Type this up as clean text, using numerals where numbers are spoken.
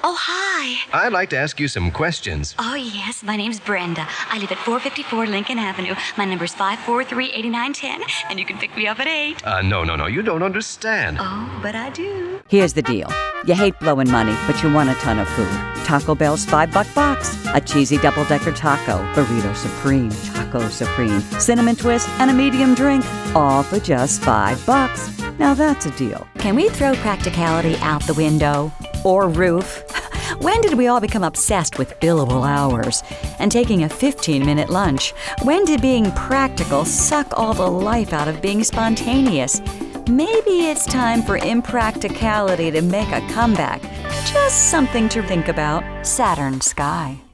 Oh, hi. I'd like to ask you some questions. Oh, yes. My name's Brenda. I live at 454 Lincoln Avenue. My number's 543-8910, and you can pick me up at 8. No. You don't understand. Oh, but I do. Here's the deal. You hate blowing money, but you want a ton of food. Taco Bell's $5 box. A cheesy double-decker taco, burrito supreme, taco supreme, cinnamon twist, and a medium drink. All for just $5. Now that's a deal. Can we throw practicality out the window? Or roof. When did we all become obsessed with billable hours and taking a 15-minute lunch? When did being practical suck all the life out of being spontaneous? Maybe it's time for impracticality to make a comeback. Just something to think about. Saturn Sky.